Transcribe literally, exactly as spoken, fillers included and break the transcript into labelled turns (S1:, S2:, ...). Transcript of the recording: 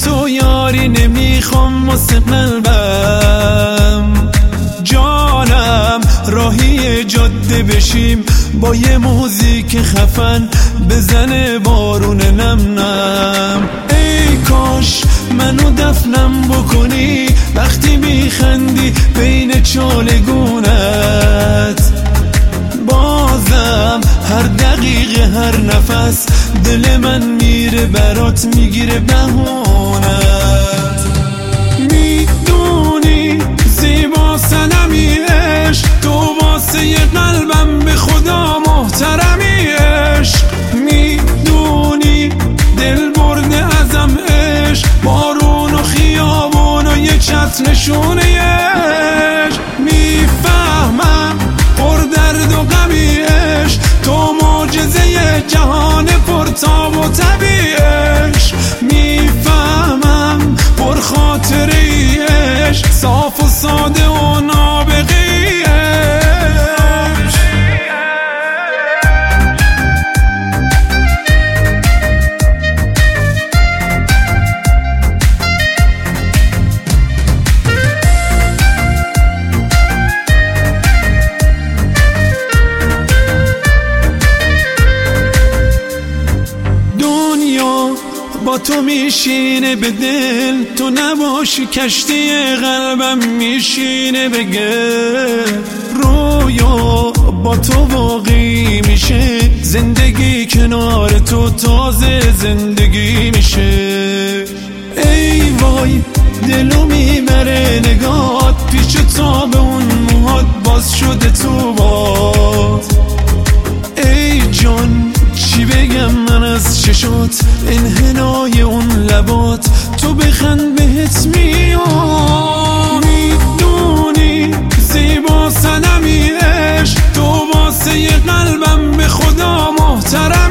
S1: تو یاری نمیخوام واسه قلبم جانم، راهی جاده بشیم با یه موزیک خفن بزنه بارون نم نم. ای کاش منو دفنم بکنی وقتی میخندی بین چالگونت، بازم هر دقیقه هر نفس دل من میره برات میگیره بهونت. میدونی زیبا صنمی عشق، تو واسه یه قلبم به خدا محترمی عشق. میدونی دل برده ازم عشق، بارون و خیابون و یه چت نشونه عشق. میفهمم پر درد و غمی عشق، تو معجزه جهان پرتاب و طبیعی عشق. میفهمم پر خاطره عشق، صاف و ساده و نابغی عشق. با تو میشینه به دل، تو نباشی کشتی قلبم میشینه بگه. رویا با تو واقعی میشه، زندگی کنار تو تازه زندگی میشه. ای وای دلو میبره نگات، پیچ تا به اون موهات باز شده تو باد. ای جان چی بگم من از چشات، انحنای اون لبات، تو بخند بهت میاد. میدونی زیبا صنمی عشق، تو واسه یه قلبم به خدا محترم